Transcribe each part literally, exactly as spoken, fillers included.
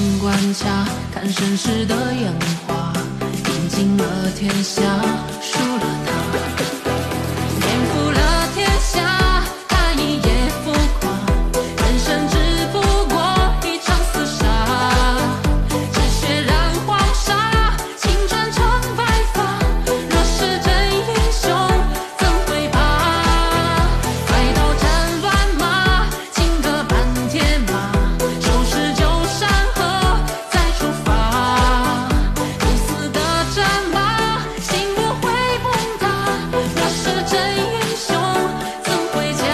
关卡，看盛世的烟花，赢尽了天下，输了他，颠覆了天下，他一夜浮夸，人生只不过一场厮杀，只血染黄沙，青春成白发，若是真英雄怎会怕？快刀斩乱麻，金戈伴铁马，收拾旧山河再出发，不死的战马，心不会崩塌，若是真英雄怎会假？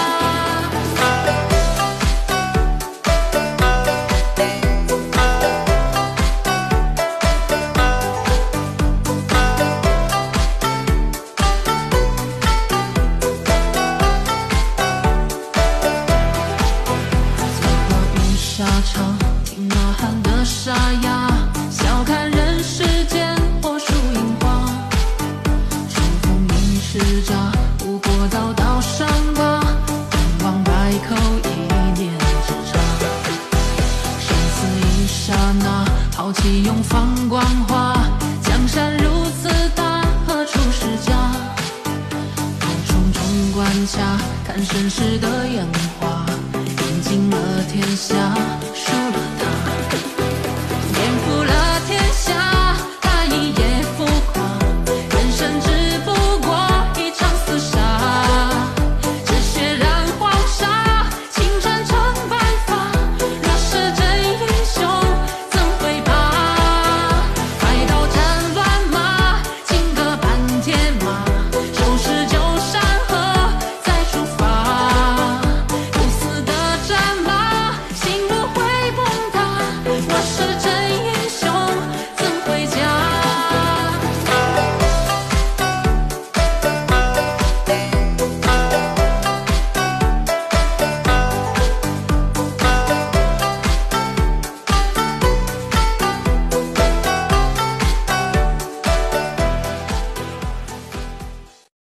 走过雨沙场，听呐喊的沙哑，笑看人世间火树银花，春风迎叱咤，无过刀刀伤疤，天王百口一念之差，生死一刹那，抛弃永放光华，江山如此大，何处是家？我重重关卡，看盛世的烟花，赢尽了天下，输了